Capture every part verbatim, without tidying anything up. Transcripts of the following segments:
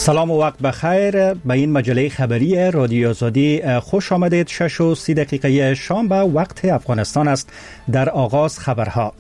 سلام و وقت بخیر. به این مجله خبری رادیو آزادی خوش آمدید. شش و سی دقیقه شام به وقت افغانستان است. در آغاز خبرها: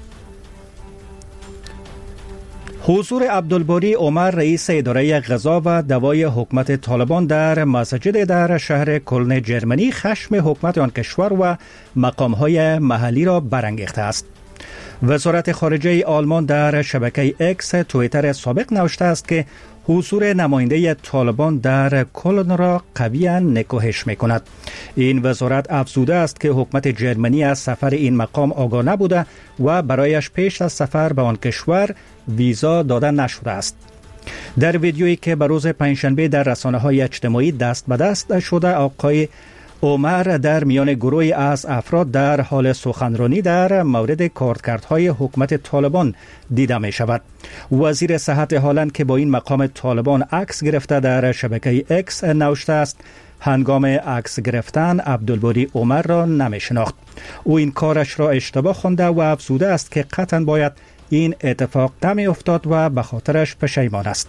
حضور عبدالباری عمر رئیس اداره غذا و دوای حکومت طالبان در مسجد در شهر کلن جرمنی خشم حکومت آن کشور و مقام‌های محلی را برانگیخته است. وزارت خارجه آلمان در شبکه اکس توییتر سابق نوشته است که حضور نماینده طالبان در کلن را قویاً نکوهش می کند. این وزارت افزوده است که حکومت جرمنی از سفر این مقام آگاه نبوده و برایش پیش از سفر به آن کشور ویزا داده نشده است. در ویدیویی که به روز پنجشنبه در رسانه‌های اجتماعی دست به دست شده، آقای عمر در میان گروهی از افراد در حال سخنرانی در مورد کارکردهای حکومت طالبان دیده می شود. وزیر صحت هالند که با این مقام طالبان عکس گرفته در شبکه اکس نوشته است هنگام عکس گرفتن عبدالباری عمر را نمی شناخت. او این کارش را اشتباه خوانده و افزوده است که قطعاً باید این اتفاق نمی افتاد و به خاطرش پشیمان است.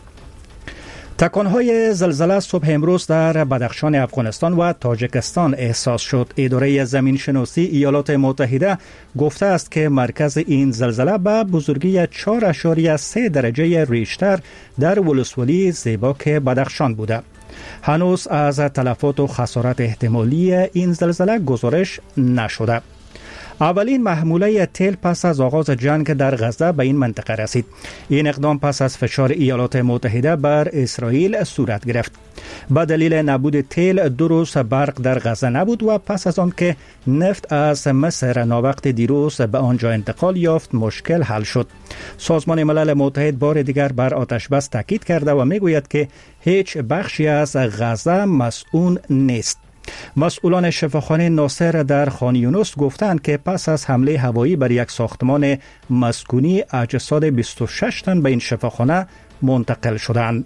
تکانهای زلزله صبح امروز در بدخشان افغانستان و تاجیکستان احساس شد. اداره زمین شناسی ایالات متحده گفته است که مرکز این زلزله به بزرگی چهار اعشاریه سه درجه ریشتر در ولسوالی زیباک بدخشان بوده. هنوز از تلفات و خسارت احتمالی این زلزله گزارش نشده. اولین محموله تیل پس از آغاز جنگ در غزه به این منطقه رسید. این اقدام پس از فشار ایالات متحده بر اسرائیل صورت گرفت. به دلیل نبود تیل دو روز برق در غزه نبود و پس از آن که نفت از مصر ناوقت دیروز به آنجا انتقال یافت مشکل حل شد. سازمان ملل متحد بار دیگر بر آتش بس تاکید کرده و میگوید که هیچ بخشی از غزه مسئول نیست. مسئولان شفاخانه ناصر در خان یونس گفتند که پس از حمله هوایی بر یک ساختمان مسکونی اجساد بیست و شش تن به این شفاخانه منتقل شدند.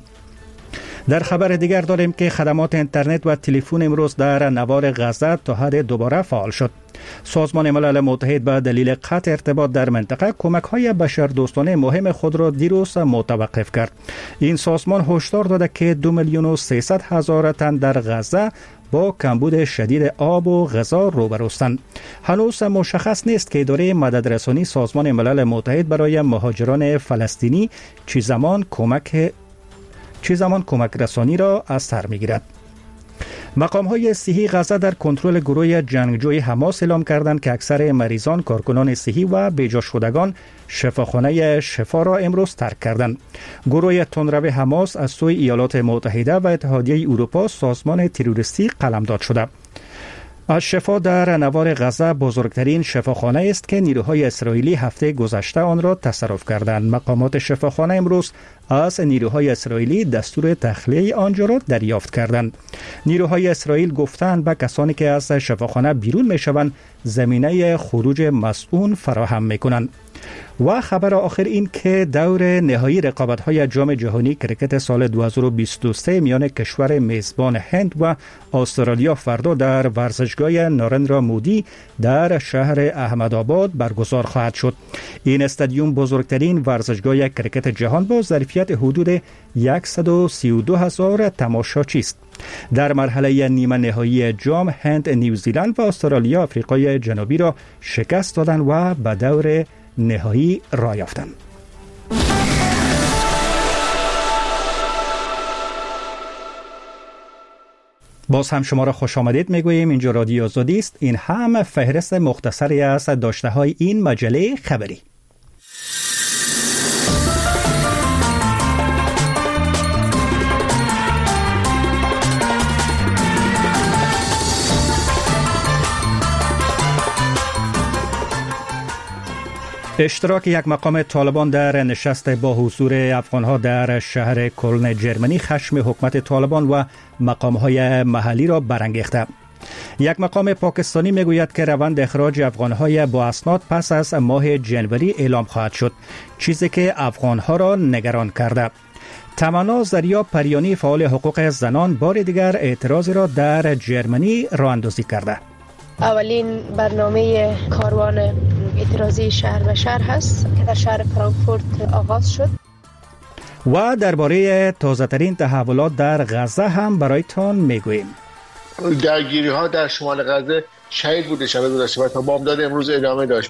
در خبر دیگر داریم که خدمات اینترنت و تلفن امروز در نوار غزه تا حد دوباره فعال شد. سازمان ملل متحد به دلیل قطع ارتباط در منطقه کمک‌های بشردوستانه مهم خود را دیروز متوقف کرد. این سازمان هشدار داده که دو میلیون و سیصد هزار تن در غزه با کمبود شدید آب و غذا روبروستند. هنوز مشخص نیست که اداره مددرسانی سازمان ملل متحد برای مهاجران فلسطینی چه زمان کمک چه زمان کمک رسانی را از سر می‌گیرد. مقام‌های صحی غزه در کنترل گروه جنگجوی حماس اعلام کردند که اکثر مریضان، کارکنان صحی و بیجا شدگان شفاخانه شفا را امروز ترک کردند. گروه تندرو حماس از سوی ایالات متحده و اتحادیه اروپا سازمان تروریستی قلمداد شده. از شفا در نوار غزه بزرگترین شفاخانه است که نیروهای اسرائیلی هفته گذشته آن را تصرف کردند. مقامات شفاخانه امروز از نیروهای اسرائیلی دستور تخلیه آنجا را دریافت کردند. نیروهای اسرائیل گفتند به کسانی که از شفاخانه بیرون میشوند زمینه خروج مسئول فراهم میکنند. و خبر آخر این که دور نهایی رقابت‌های جام جهانی کرکت سال دو هزار و بیست و سه میان کشور میزبان هند و استرالیا فردا در ورزشگاه نارندرا مودی در شهر احمدآباد برگزار خواهد شد. این استادیوم بزرگترین ورزشگاه کرکت جهان با ظرفیت حدود صد و سی و دو هزار تماشاچی است. در مرحله نیمه نهایی جام هند، نیوزیلند و استرالیا آفریقای جنوبی را شکست دادند و به دور نهایی راه یافتند. باز هم شما را خوش آمدید میگوییم. اینجا رادیو آزادی است. این هم فهرست مختصری از داشته های این مجله خبری. اشتراک یک مقام طالبان در نشست با حضور افغانها در شهر کلن جرمنی خشم حکومت طالبان و مقامهای محلی را برانگیخته. یک مقام پاکستانی میگوید که روند اخراج افغانهای با اسناد پس از ماه جنوری اعلام خواهد شد، چیزی که افغانها را نگران کرده. تمنا زریا پریانی فعال حقوق زنان بار دیگر اعتراض را در جرمنی راه اندازی کرده. اولین برنامه کاروان اعتراضی شهر به شهر هست که در شهر فرانکفورت آغاز شد. و درباره تازه‌ترین تحولات در غزه هم برایتان میگوییم. درگیری ها در شمال غزه شهید بوده شب گذشته و تا بامداد امروز ادامه داشت.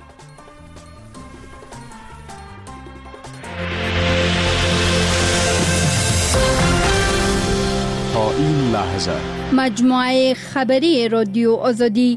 تا این لحظه مجموعه خبری رادیو آزادی.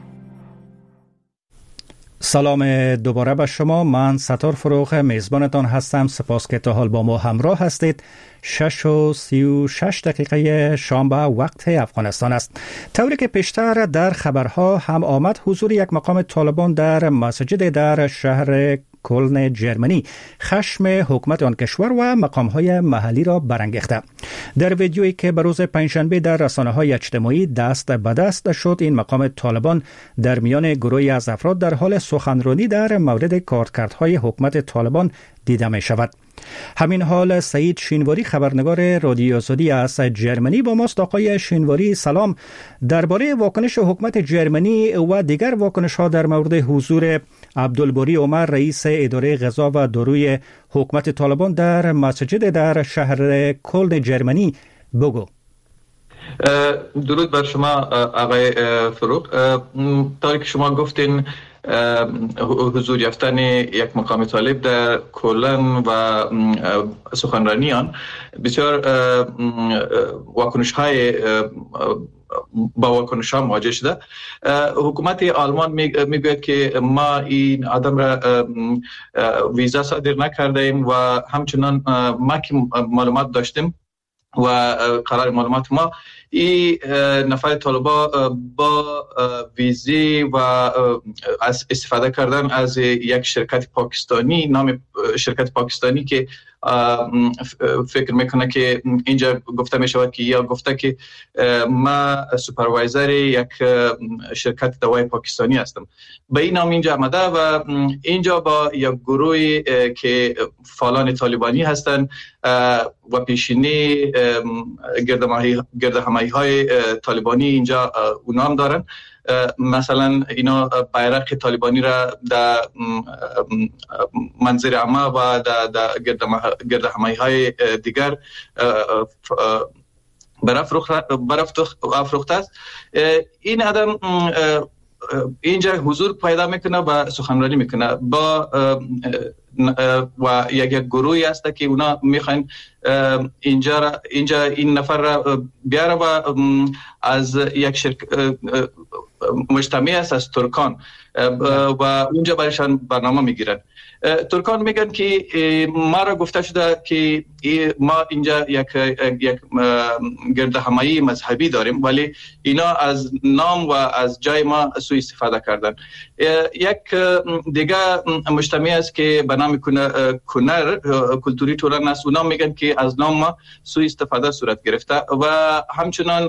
سلام دوباره به شما. من ستار فروغ میزبانتان هستم. سپاس که تا حال با ما همراه هستید. شش و سی و شش دقیقه شام به وقت افغانستان است. طوری که پیشتر در خبرها هم آمد، حضور یک مقام طالبان در مسجد در شهر کلن جرمنی خشم حکومت آن کشور و مقام‌های محلی را برانگیخته. در ویدیویی که به روز پنجشنبه در رسانه‌های اجتماعی دست به دست شد، این مقام طالبان در میان گروهی از افراد در حال سخنرانی در مورد کارکردهای حکومت طالبان دیده می شود. همین حال سعید شینواری خبرنگار رادیو آزادی از جرمنی با ماست. آقای شینواری سلام. درباره واکنش حکومت جرمنی و دیگر واکنش ها در مورد حضور عبدالباری عمر رئیس اداره غذا و داروی حکومت طالبان در مسجد در شهر کلن جرمنی بگو. درود بر شما آقای فروغ. طوری که شما گفتین حضور یافتن یک مقام طالب در کلن و سخنرانیان بسیار واکنش های با واکنش ها مواجه شده. حکومت آلمان میگوید که ما این آدم را ویزا صادر نکردیم و همچنان ما که معلومات داشتیم و قرار معلومات ما این نفر طالبا با ویزی و از استفاده کردن از یک شرکت پاکستانی، نام شرکت پاکستانی که فکر میکنه که اینجا گفته میشود که یا گفته که ما سوپروایزر یک شرکت دوای پاکستانی هستم، به این نام اینجا آمده و اینجا با یک گروهی که فعالان طالبانی هستند و پیشینی گرد همایی های طالبانی اینجا اونام دارن. مثلا اینا بیرق طالبانی را در منظر عامه و در گرد همایی های دیگر برافروخته است. این آدم اینجا حضور پیدا میکنه و سخنرانی میکنه با و یک یک گروهی هست که اونا میخواین اینجا اینجا این نفر را بیاره و از یک شرکت مجتمع است از ترکان و اونجا برایشان برنامه میگیرن. ترکان میگن که ما را گفته شده که ما اینجا یک یک گرد همایی مذهبی داریم ولی اینا از نام و از جای ما سوء استفاده کردن. یک دیگه مجتمع است که به نام کنر کلتوری توران است، اونا میگن که از نام ما سوء استفاده صورت گرفته و همچنان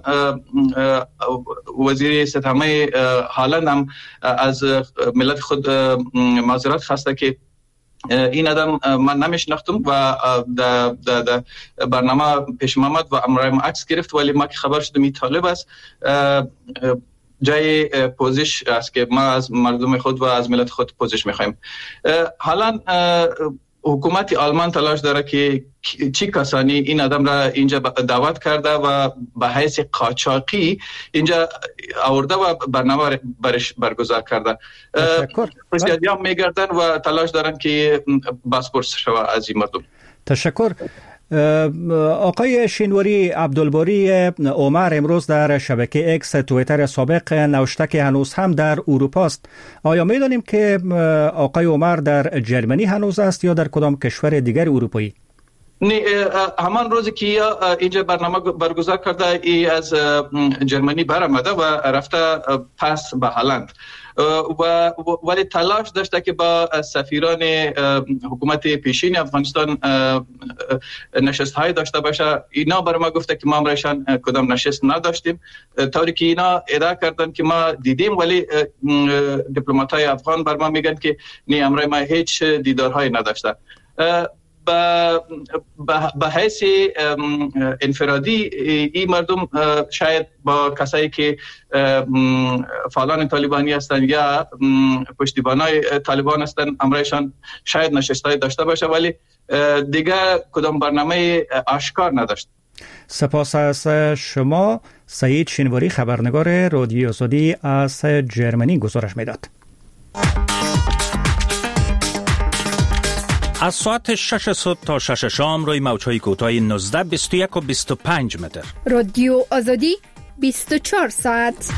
وزیر ستمه هالند هم از ملت خود معذرت خواسته که این آدم من نمیشناختم و در د برنامه پیش آمد و امرایم عکس گرفت ولی ما که خبر شدم این طالب است، جای پوزش است که ما از مردم خود و از ملت خود پوزش میخوایم. حالا حکومت آلمان تلاش داره که چی کسانی این آدم را اینجا دعوت کرده و به حیث قاچاقی اینجا آورده و برنامه برش برگزار کرده. پرسیدی هم میگردن و تلاش دارن که بازپرس شود از این مردم. تشکر. آقای شینواری، عبدالباری عمر امروز در شبکه اکس توییتر سابق نوشته که هنوز هم در اروپا است. آیا میدانیم که آقای عمر در جرمنی هنوز است یا در کدام کشور دیگر اروپایی؟ نه، همان روزی که اینجا برنامه برگزار کرده ای از جرمنی برآمده و رفته پس به هلند و ولی تلاش داشته که با سفیران حکومت پیشین افغانستان نشست های داشته باشه. اینا برای ما گفته که ما برایشان کدام نشست نداشتیم، طوری که اینا ادعا کردن که ما دیدیم ولی دیپلمات های افغان بر ما میگن که نه، امرای ما هیچ دیدارهایی نداشته. به حیث انفرادی این مردم شاید با کسایی که فعالان طالبانی هستند یا پشتیبانای طالبان هستند امرایشان شاید نشستای داشته باشه ولی دیگه کدام برنامه آشکار نداشت. سپاس از شما. سعید شینواری خبرنگار رادیو آزادی از جرمنی گزارش میداد. از ساعت شش صبح تا شش شام روی موج‌های کوتاه نوزده، بیست و یک و بیست و پنج متر. رادیو آزادی بیست و چهار ساعت.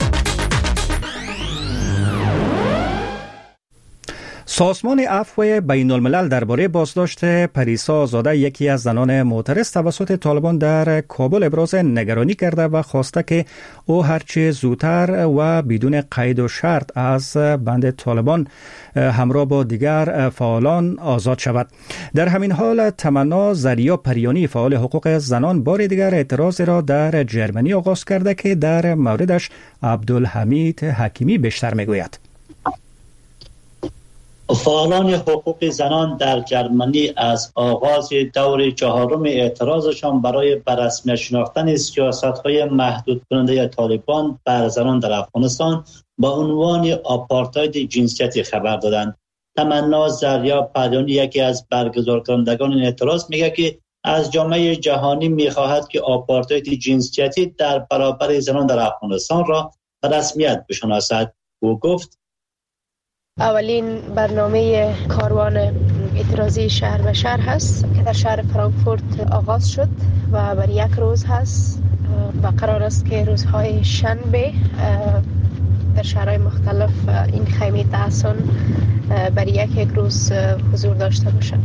سازمان عفو بین الملل درباره بازداشت پریسا آزاده، یکی از زنان معترض توسط طالبان در کابل، ابراز نگرانی کرده و خواسته که او هرچه زودتر و بدون قید و شرط از بند طالبان همراه با دیگر فعالان آزاد شود. در همین حال تمنا زریا پریانی، فعال حقوق زنان، بار دیگر اعتراض را در جرمنی آغاز کرده که در موردش عبدالحمید حکیمی بیشتر میگوید. فعالان حقوق زنان در جرمنی از آغاز دور چهارم اعتراضشان برای بررسمیت شناختن سیاست‌های محدود کننده طالبان بر زنان در افغانستان با عنوان آپارتاید جنسیتی خبر دادند. تمنا زریا پریانی، یکی از برگزار کنندگان این اعتراض، میگه که از جامعه جهانی میخواهد که آپارتاید جنسیتی در برابر زنان در افغانستان را به رسمیت بشناسد. او گفت اولین برنامه کاروان اعتراضی شهر به شهر هست که در شهر فرانکفورت آغاز شد و بر یک روز هست و قرار است که روزهای شنبه در شهرهای مختلف این خیمه تحسن بر یک یک روز حضور داشته باشد.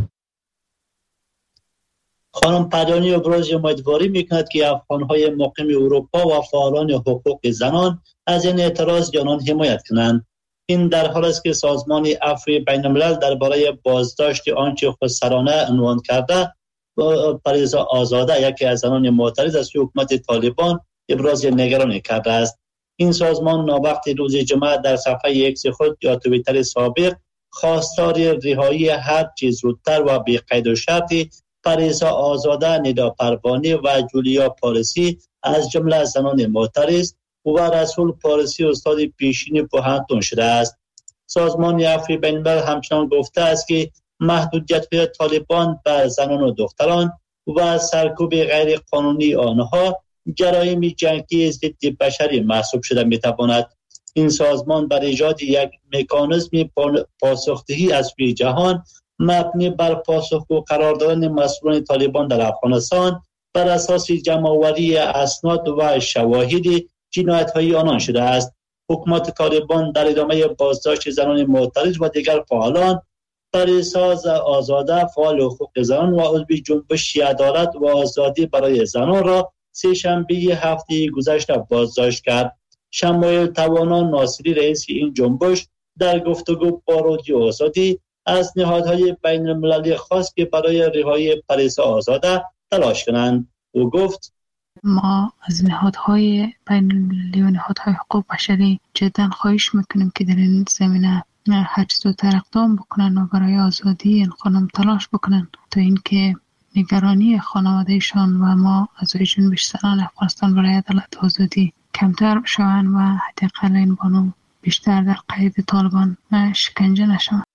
خانم پریانی ابراز امیدواری میکند که افغانهای مقیم اروپا و فعالان حقوق زنان از این اعتراض جانان حمایت کنند. این در حال است که سازمان عفو بین الملل درباره بازداشت آنچه خودسرانه عنوان کرده پریسا آزاده، یکی از زنان معترض از حکومت طالبان، ابراز نگرانی کرده است. این سازمان ناوقت روز جمعه در صفحه ایکس خود یا توییتر سابق خواستار رهایی هر چیز زودتر و بی قید و شرطی پریسا آزاده، ندا پروانی و جولیا پارسی از جمله زنان معترض و رسول پارسی استاد پیشین پوهنتون شده است. سازمان عفو بین الملل همچنان گفته است که محدودیت طالبان بر زنان و دختران و سرکوب غیر قانونی آنها جرایم جنگی ضد بشری محسوب شده میتواند. این سازمان بر ایجاد یک مکانیزم پاسخدهی از سوی جهان مبنی بر پاسخگو قرار دادن مسئولان طالبان در افغانستان بر اساس جمع‌آوری اسناد و شواهد جنایت‌های آنان شده است. حکومت طالبان در ادامه بازداشت زنان معترض و دیگر فعالان، پریسا آزاده، فعال حقوق زنان و عضو جنبش عدالت و آزادی برای زنان را سه شنبه هفته گذشته بازداشت کرد. شمایل توانا ناصری، رئیس این جنبش، در گفتگو با رادیو آزادی از نهادهای بین المللی خواست که برای رهایی پریسا آزاده تلاش کنند. او گفت ما از نهادهای بین المللی و نهادهای حقوق بشری جدا خواهش میکنیم که در این زمینه هر چه زودتر اقدام بکنن و برای آزادی این خانم تلاش بکنن تا اینکه نگرانی خانوادهشان و ما اعضای جنبش زنان افغانستان برای عدالت و آزادی کمتر شوند و حداقل این بانو بیشتر در قید طالبان شکنجه نشوند.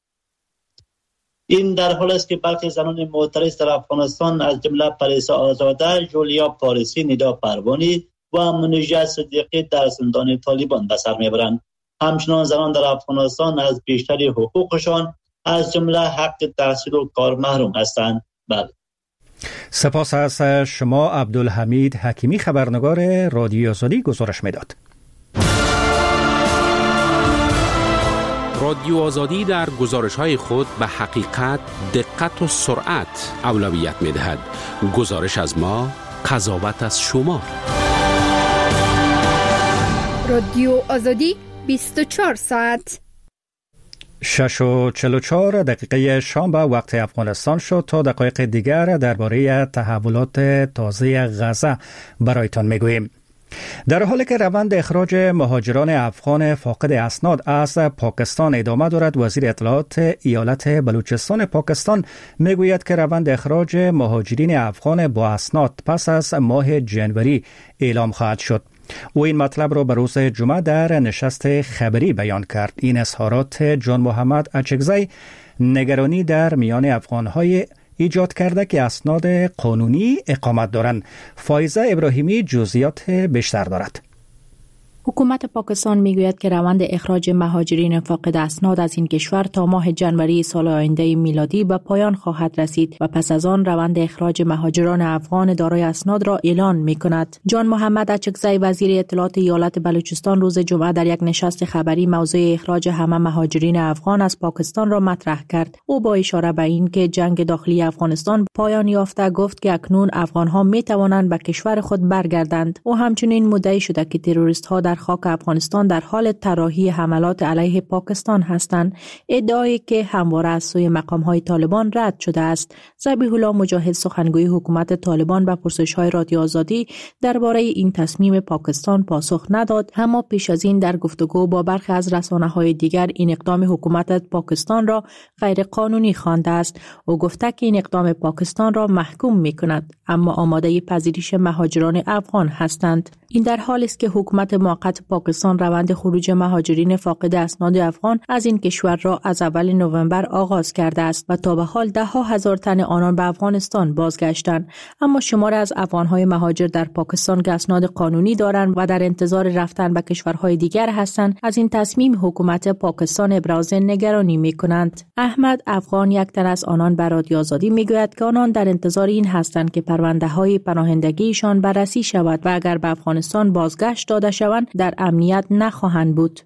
این در حال است که برخی زنان معترض در افغانستان از جمله پریسا آزاده، جولیا پارسی، ندا پروانی و منیژه صدیقی در زندان طالبان به سر میبرند. همچنان زنان در افغانستان از بیشتری حقوقشان از جمله حق تحصیل و کار محروم هستند. بله. سپاس از شما عبدالحمید حکیمی، خبرنگار رادیو آزادی گزارش میداد. رادیو آزادی در گزارش‌های خود به حقیقت، دقت و سرعت اولویت می‌دهد. گزارش از ما، قضاوت از شما. رادیو آزادی بیست و چهار ساعت. شش و چهل و چهار دقیقه شام به وقت افغانستان شد. تا دقایق دیگر درباره تحولات تازه غزه برایتان میگوییم. در حالی که روند اخراج مهاجران افغان فاقد اسناد از پاکستان ادامه دارد، وزیر اطلاعات ایالت بلوچستان پاکستان میگوید که روند اخراج مهاجرین افغان با اسناد پس از ماه جنوری اعلام خواهد شد. او این مطلب را به روز جمعه در نشست خبری بیان کرد. این اظهارات جان محمد اچکزی، نگرانی در میان افغان‌های ایجاد کرده که اسناد قانونی اقامت دارند. فایزه ابراهیمی جزئیات بیشتر دارد. حکومت پاکستان میگوید که روند اخراج مهاجرین فاقد اسناد از این کشور تا ماه جنوری سال آینده میلادی به پایان خواهد رسید و پس از آن روند اخراج مهاجران افغان دارای اسناد را اعلان میکند. جان محمد اچکزی وزیر اطلاعات ایالت بلوچستان روز جمعه در یک نشست خبری موضوع اخراج همه مهاجرین افغان از پاکستان را مطرح کرد. او با اشاره به این که جنگ داخلی افغانستان پایان یافته گفت که اکنون افغانها می توانند به کشور خود برگردند. او همچنین مدعی شده که تروریست ها در خاک افغانستان در حال طراحی حملات علیه پاکستان هستند، ادعایی که همواره از سوی مقام‌های طالبان رد شده است. ذبیح الله مجاهد سخنگوی حکومت طالبان به پرسش‌های رادیو آزادی درباره این تصمیم پاکستان پاسخ نداد، اما پیش از این در گفتگو با برخی از رسانه‌های دیگر این اقدام حکومت پاکستان را غیر قانونی خوانده است. او گفته که این اقدام پاکستان را محکوم می‌کند، اما آماده پذیرش مهاجران افغان هستند. این در حالی است که حکومت موقت پاکستان روند خروج مهاجرین فاقد اسناد افغان از این کشور را از اول نوامبر آغاز کرده است و تا به حال ده ها هزار تن آنان به افغانستان بازگشتند. اما شمار از افغان‌های مهاجر در پاکستان که اسناد قانونی دارند و در انتظار رفتن به کشورهای دیگر هستند، از این تصمیم حکومت پاکستان ابراز نگرانی می‌کنند. احمد افغان یک تن از آنان به رادیو آزادی می‌گوید که آنان در انتظار این هستند که پرونده‌های پناهندگیشان بررسی شود و اگر به افغانستان بازگشت داده شوند در امنیت نخواهند بود.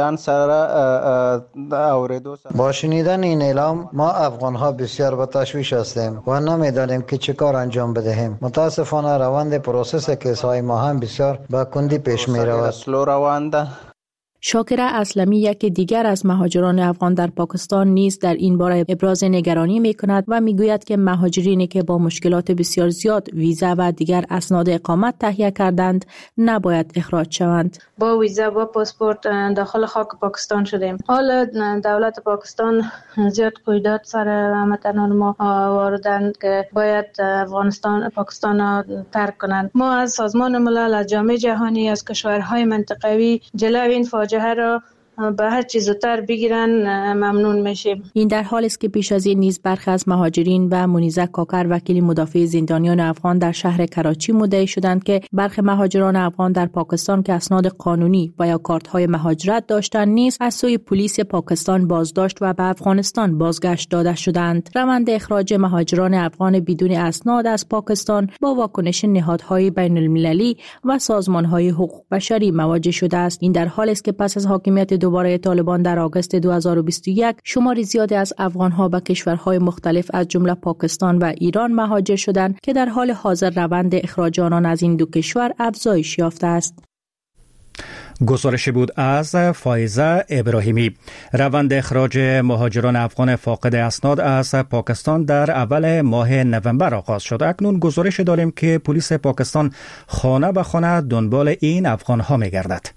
با شنیدن این اعلام ما افغان‌ها بسیار به تشویش هستیم و نمی‌دانیم که چه کار انجام بدهیم. متاسفانه روند پروسس کیس‌های ما هم بسیار با کندی پیش می‌رود. شاکره اسلمی یک دیگر از مهاجران افغان در پاکستان نیز در این باره ابراز نگرانی می‌کند و می‌گوید که مهاجرینی که با مشکلات بسیار زیاد ویزا و دیگر اسناد اقامت تهیه کردند نباید اخراج شوند. با ویزا و پاسپورت داخل خاک پاکستان شدیم. حالا دولت پاکستان زیاد قیودات سر هموطنان ما واردند که باید افغانستان پاکستان ترک کنند. ما از سازمان ملل، از جامعه جهانی، از کشورهای منطقوی جلوی این فاجعه را به هر چیز زودتر بگیرن ممنون میشیم. این در حالی است که پیش از این نیز برخی از مهاجرین و منیزه کاکر وکیل مدافع زندانیان افغان در شهر کراچی مدعی شدند که برخی مهاجران افغان در پاکستان که اسناد قانونی و یا کارت‌های مهاجرت داشتند نیز از سوی پلیس پاکستان بازداشت و به افغانستان بازگشت داده شدند. روند اخراج مهاجران افغان بدون اسناد از پاکستان با واکنش نهادهای بین المللی و سازمان‌های حقوق بشری مواجه شده است. این در حالی است که پس از حاکمیت دوباره طالبان در آگوست دو هزار و بیست و یک شماری زیادی از افغان‌ها به کشورهای مختلف از جمله پاکستان و ایران مهاجر شدند که در حال حاضر روند اخراج آنان از این دو کشور افزایش یافته است. گزارش بود از فایزه ابراهیمی. روند اخراج مهاجران افغان فاقد اسناد از پاکستان در اول ماه نوامبر آغاز شد. اکنون گزارش داریم که پلیس پاکستان خانه به خانه دنبال این افغان‌ها می‌گردد.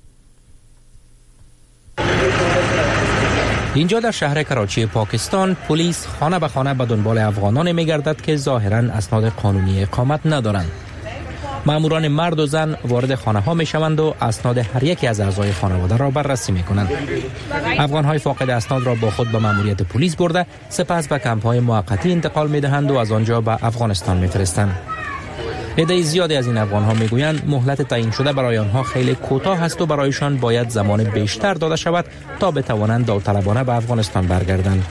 اینجا در شهر کراچی پاکستان پلیس خانه به خانه به دنبال افغانان می‌گردد که ظاهراً اسناد قانونی اقامت ندارند. ماموران مرد و زن وارد خانه ها می شوند و اسناد هر یکی از اعضای خانواده را بررسی می کنند. افغان های فاقد اسناد را با خود به ماموریت پلیس برده سپس به کمپ های موقتی انتقال می دهند و از آنجا به افغانستان می فرستند. عده زیادی از این افغان ها می گویند مهلت تعیین شده برای آنها خیلی کوتاه است و برایشان باید زمان بیشتر داده شود تا بتوانند داوطلبانه به افغانستان برگردند.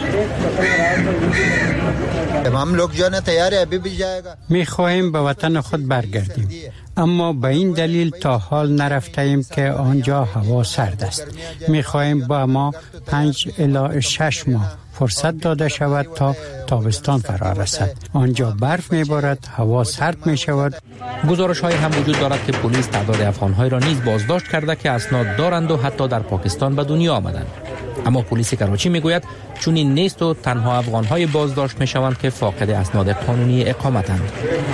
می خواهیم به وطن خود برگردیم، اما به این دلیل تا حال نرفتیم که آنجا هوا سرد است. می خواهیم با ما پنج الی شش ماه فرصت داده شود تا تابستان فرا رسد. آنجا برف می بارد، هوا سرد می شود. گزارش های هم وجود دارد که پلیس تعداد افغان های را نیز بازداشت کرده که اسناد دارند و حتی در پاکستان به دنیا آمدند. اما پلیس کراچی میگوید چون این نیست و تنها افغان های بازداشت می شوند که فاقد اسناد قانونی اقامتند.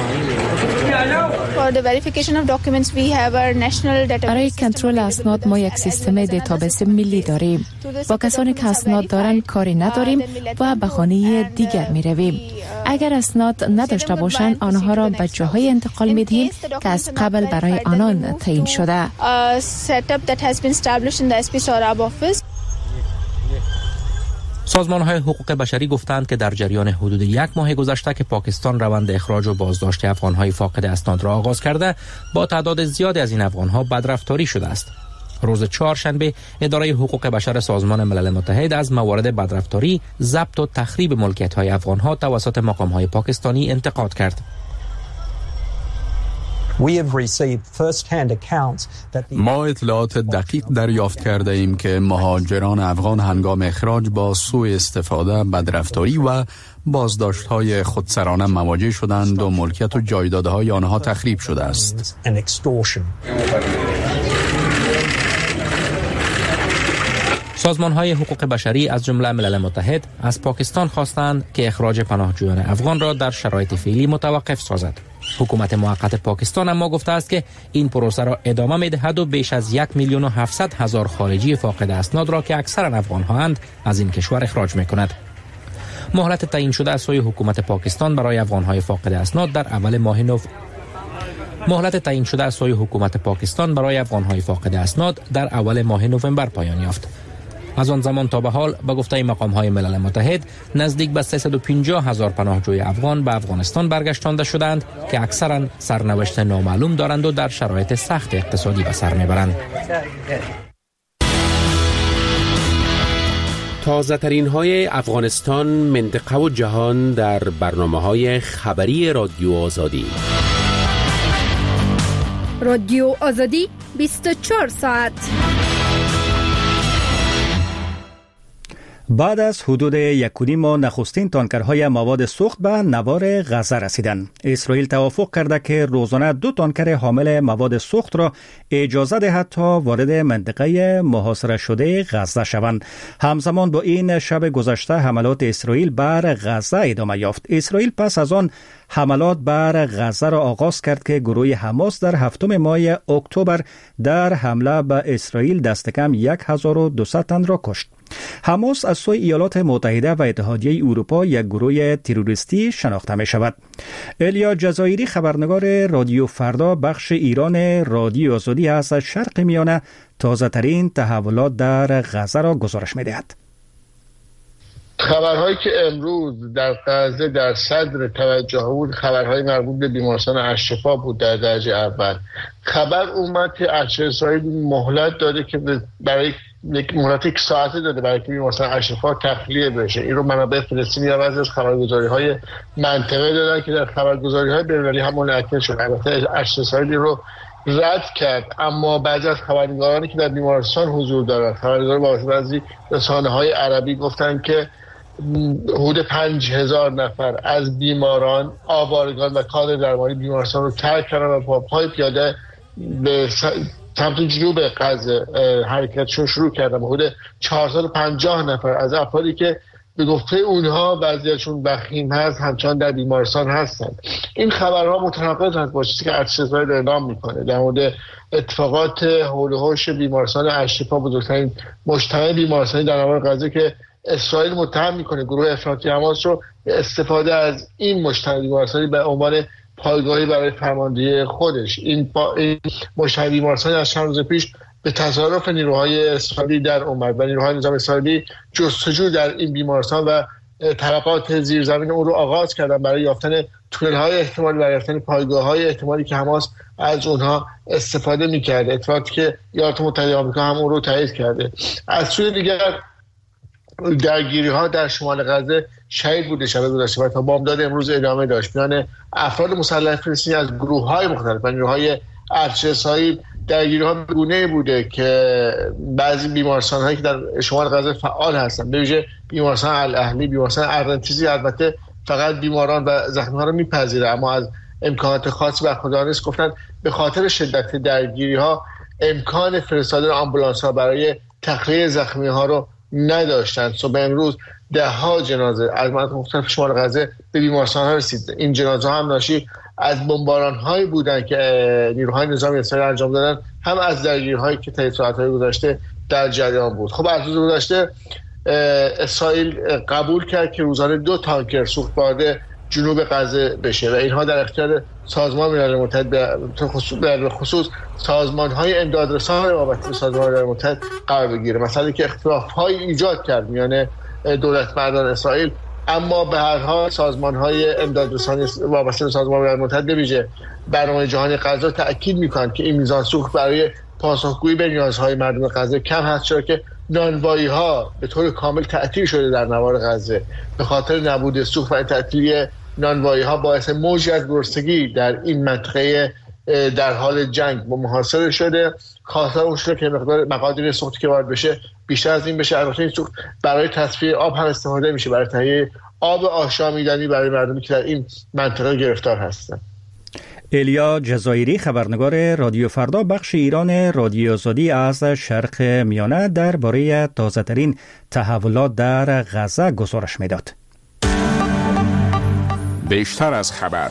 برای کنترل اسناد ما یک سیستم دیتابیس ملی داریم. با کسانی که اسناد دارند کاری نداریم و به خانه دیگر می رویم. اگر اسناد نداشته باشند آنها را به جاهای انتقال می دهیم که از قبل برای آنان تعیین شده. سازمان‌های حقوق بشری گفتند که در جریان حدود یک ماه گذشته که پاکستان روند اخراج و بازداشت افغان‌های فاقد اسناد را آغاز کرده، با تعداد زیادی از این افغان‌ها بدرفتاری شده است. روز چهارشنبه اداره حقوق بشر سازمان ملل متحد از موارد بدرفتاری، ضبط و تخریب ملکیت‌های افغان‌ها توسط مقام‌های پاکستانی انتقاد کرد. ما اطلاعات دقیق دریافت کرده ایم که مهاجران افغان هنگام اخراج با سوء استفاده، بدرفتاری و بازداشت‌های خودسرانه مواجه شدند و ملکیت و جایدادهای آنها تخریب شده است. سازمان‌های حقوق بشری از جمله ملل متحد از پاکستان خواستند که اخراج پناهجویان افغان را در شرایط فعلی متوقف سازد. حکومت موقت پاکستان اما گفته است که این پروسه را ادامه می‌دهد و بیش از یک میلیون و هفتصد هزار خارجی فاقد اسناد را که اکثرا افغان‌هاند از این کشور اخراج می‌کند. مهلت تعیین شده از سوی حکومت پاکستان برای افغان‌های فاقد اسناد در اول ماه نوامبر مهلت تعیین شده از سوی حکومت پاکستان برای افغان‌های فاقد اسناد در اول ماه نوامبر پایان یافت. از آن زمان تا به حال به گفته مقام‌های ملل متحد نزدیک به سیصد و پنجاه هزار پناهجوی افغان به افغانستان برگشتانده شدند که اکثرا سرنوشت نامعلوم دارند و در شرایط سخت اقتصادی به سر میبرند. تازه ترین های افغانستان، منطقه و جهان در برنامه های خبری رادیو آزادی. رادیو آزادی بیست و چهار ساعت. بعد از حدود یک و نیم ماه نخستین تانکرهای مواد سوخت به نوار غزه رسیدند. اسرائیل توافق کرده که روزانه دو تانکر حامل مواد سوخت را اجازه دهد تا وارد منطقه محاصره شده غزه شوند. همزمان با این، شب گذشته حملات اسرائیل بر غزه ادامه یافت. اسرائیل پس از آن حملات بر غزه را آغاز کرد که گروه حماس در هفتم ماه اکتبر در حمله به اسرائیل دست کم هزار و دویست تن را کشت. حماس از سوی ایالات متحده و اتحادیه اروپا یک گروه تروریستی شناخته می شود. الیا جزایری، خبرنگار رادیو فردا بخش ایران رادیو آزادی از شرق میانه، تازه ترین تحولات در غزه را گزارش می دهد. خبرهایی که امروز در غزه در صدر توجه بود خبرهای مربوط به بیمارستان الشفا بود. در درجه اول خبر اومد که ارتش اسرائیل مهلت داده که برای یک مهلت یک ساعته داده برای که بیمارستان الشفا تخلیه بشه. این رو منابع فلسطینی و بعضی از خبرگزاری‌های منطقه دادن که در خبرگزاری‌های بین‌المللی هم منعکس شد. البته ارتش اسرائیل رو رد کرد، اما بعضی از خبرنگارانی که در بیمارستان حضور دارند، خبرنگار با بعضی رسانه‌های عربی گفتن که حدود پنج هزار نفر از بیماران، آوارگان و کادر درمانی بیمارستان رو ترک کردن و با پای پیاده به سمت جنوب غزه حرکتشون شروع کردن. حدود چهارصد و پنجاه نفر از افرادی که به گفته اونها بعضیشون وخیم هست همچنان در بیمارستان هستند. این خبرها متناقض هست با چیزی که ارتش اسرائیل اعلام میکنه در مورد اتفاقات حول و حوش بیمارستان الشفا، بزرگترین مجتمع بیمارستانی در نوار غزه که اسرائیل متهم میکنه گروه افراطی حماس رو به استفاده از این مجتمع بیمارستانی به عنوان پایگاهی برای فرماندهی خودش. این, این مجتمع بیمارستانی از چند روز پیش به تصرف نیروهای اسرائیلی در اومد و نیروهای نظام اسرائیلی جستجو در این بیمارستان و طبقات زیرزمین اون رو آغاز کردن برای یافتن تونل‌های احتمالی، برای یافتن پایگاه‌های احتمالی که حماس از اونها استفاده می‌کرده. اتفاقی که ایالات متحده آمریکا هم اون رو تایید کرده. از سوی دیگر درگیری‌ها در شمال غزه شهید بوده شب گذشته و تا بامداد امروز ادامه داشت. میان افراد مسلح فلسطینی از گروه‌های مختلف و نیروهای ارتش اسرائیل درگیری‌ها بگونه بوده که بعضی بیمارستان‌هایی که در شمال غزه فعال هستند، به ویژه بیمارستان الاهلی، بیمارستان ارنتیزی، البته فقط بیماران و زخمی‌ها رو می‌پذیره، اما از امکانات خاصی برخوردار نیست. گفتن به خاطر شدت درگیری‌ها امکان فرستادن آمبولانس‌ها برای تخلیه زخمی‌ها رو نداشتند. صبح امروز ده ها جنازه از مناطق مختلف شمال غزه به بیمارستان‌ها رسید. این جنازه هم ناشی از بمباران‌هایی بودند که نیروهای نظامی اسرائیل انجام دادن، هم از درگیری‌هایی که طی ساعت‌های گذشته در جریان بود. خب از روز گذشته اسرائیل قبول کرد که روزانه دو تانکر سوخت وارد جنوب غزه بشه و اینها در اختیار سازمان ملل متحد به خصوص سازمان‌های امدادرسان بابت سازمان ملل متحد قرار بگیره. مثلا که اختلاف‌های ایجاد کرد میان دولت مردان اسرائیل. اما به هر حال سازمان‌های امدادرسانی وابسته به سازمان ملل متحد ویژه برنامه جهانی غذا تاکید می‌کنند که این میزان سوخت برای پاسخگویی به نیازهای مردم غزه کم هست، چرا که نانوایی‌ها به طور کامل تعطیل شده در نوار غزه. به خاطر نبود سوخت و تعطیلی نانوایی‌ها باعث موجی از گرسنگی در این منطقه در حال جنگ با محاصره شده. خواستار اون شده که مقدار مقادیر سوختی که وارد بشه بیشتر از این بشه. البته این سوخت برای تصفیه آب هم استفاده میشه، برای تهیه آب آشامیدنی برای مردمی که در این منطقه گرفتار هستند. ایلیا جزایری، خبرنگار رادیو فردا بخش ایران رادیو آزادی از شرق میانه، درباره تازه‌ترین تحولات در غزه گزارش میداد. بیشتر از خبر.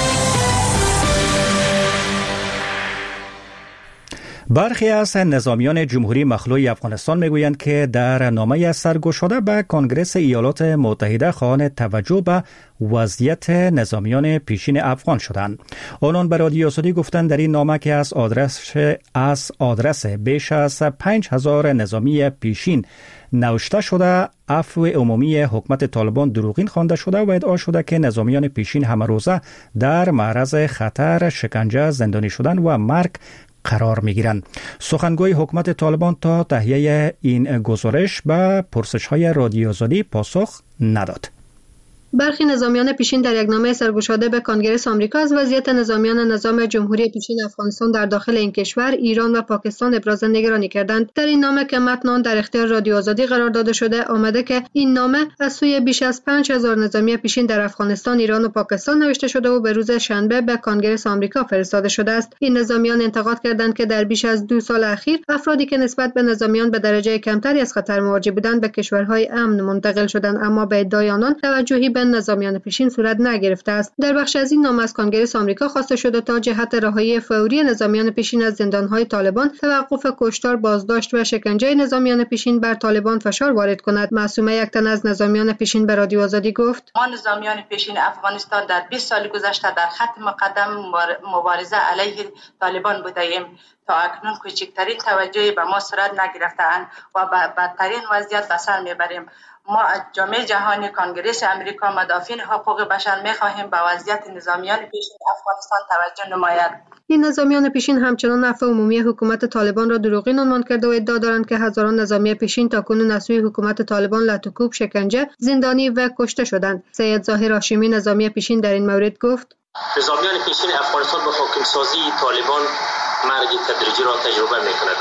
برخی از نظامیان جمهوری مخلوع افغانستان میگویند که در نامه سرگشاده به کنگره ایالات متحده خواهان توجه به وضعیت نظامیان پیشین افغان شدند. آنان به رادیو آزادی گفتند در این نامه که از آدرس از آدرس بیش از پنج هزار نظامی پیشین نوشته شده، عفو عمومی حکومت طالبان دروغین خوانده شده و ادعا شده که نظامیان پیشین همه روزه در معرض خطر شکنجه، زندانی شدن و مرگ قرار می‌گیرند. سخنگوی حکومت طالبان تا تهیه این گزارش به پرسش‌های رادیو آزادی پاسخ نداد. برخی نظامیان پیشین در یک نامه سرگشاده به کنگره آمریکا از وضعیت نظامیان نظام جمهوری پیشین افغانستان در داخل این کشور، ایران و پاکستان ابراز نگرانی کردند. در این نامه که متن آن در اختیار رادیو آزادی قرار داده شده، آمده که این نامه از سوی بیش از پنج هزار نظامی پیشین در افغانستان، ایران و پاکستان نوشته شده و به روز شنبه به کنگره آمریکا فرستاده شده است. این نظامیان انتقاد کردند که در بیش از دو سال اخیر افرادی که نسبت به نظامیان به درجه کمتری از خطر مواجه بودند به کشورهای امن منتقل شدند، اما به ادعای آنان توجهی به نظامیان پیشین صورت نگرفته است. در بخش از این نامه از کنگره آمریکا خواسته شده تا جهت رهایی فوری نظامیان پیشین از زندان‌های طالبان، توقف کشتار، بازداشت و شکنجه نظامیان پیشین بر طالبان فشار وارد کند. معصومه، یک تن از نظامیان پیشین، به رادیو آزادی گفت: ما نظامیان پیشین افغانستان در بیست سال گذشته در خط مقدم مبارزه علیه طالبان بودیم. تا اکنون کوچکترین توجهی به ما صورت نگرفته‌اند و به بدترین وضعیت به سر میبریم. ما از جامعه جهانی، کنگره آمریکا، مدافعین حقوق بشر می‌خواهیم به وضعیت نظامیان پیشین افغانستان توجه نماید. این نظامیان پیشین همچنان عفو عمومی حکومت طالبان را دروغین عنوان کرده و ادعا دارند که هزاران نظامی پیشین تاکنون از سوی حکومت طالبان لطوکوب، شکنجه، زندانی و کشته شدند. سید ظاهر هاشمی، نظامی پیشین، در این مورد گفت: نظامیان پیشین افغانستان به حاکمسازی طالبان مرگ تدریجی را تجربه می‌کند.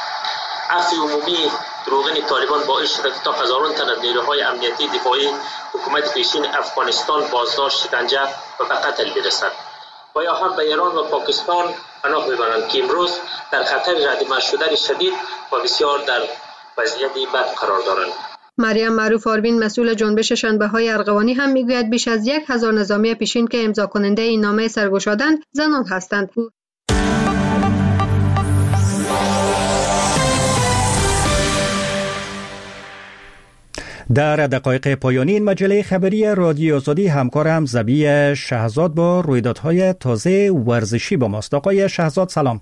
عفو عمومی دروغین طالبان باعث شده که تا هزاران تن از نیروهای امنیتی دفاعی حکومت پیشین افغانستان بازداشت، شکنجه و به قتل برسد. و یا هم به ایران و پاکستان پناه ببرند که امروز در خطر ردیمه شدن شدید و بسیار در وضعیت بد قرار دارند. مریم معروف آروین، مسئول جنبش شنبه‌های ارغوانی، هم میگوید بیش از یک هزار نظامی پیشین که امضا کننده این نامه سرگشاده‌اند زنان هستند. در دقایق پایانی این مجله خبری رادیو آزادی همکارم زبی شهزاد با رویدادهای تازه ورزشی با ماست. آقای شهزاد سلام.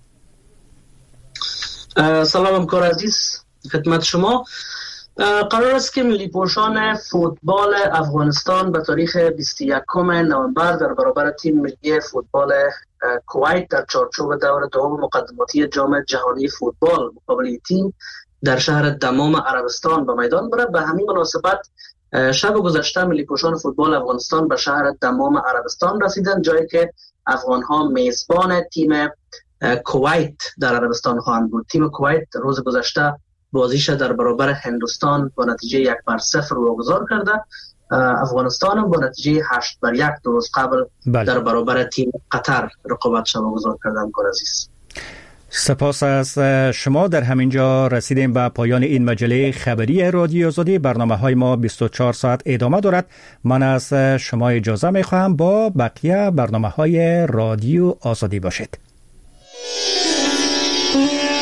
سلام همکار عزیز، خدمت شما. قرار است که ملی پوشان فوتبال افغانستان به تاریخ بیست و یکم نوامبر در برابر تیم ملی فوتبال کویت در چارچوب دور دوم مقدماتی جام جهانی فوتبال مقابل تیم در شهر دمام عربستان به میدان برد. به همین مناسبت شب گذشته ملی پوشان فوتبال افغانستان به شهر دمام عربستان رسیدند، جایی که افغان‌ها میزبان تیم کویت در عربستان خواهند بود. تیم کویت روز گذشته بازیش در برابر هندوستان با نتیجه یک بر صفر واگذار کرده. افغانستان با نتیجه هشت بر یک دو روز قبل بله. در برابر تیم قطر رقابتش واگذار کرده. همکار عزیز، سپاس از شما. در همینجا رسیدیم به پایان این مجله خبری رادیو آزادی. برنامه های ما بیست و چهار ساعت ادامه دارد. من از شما اجازه می خواهم با بقیه برنامه های رادیو آزادی باشید.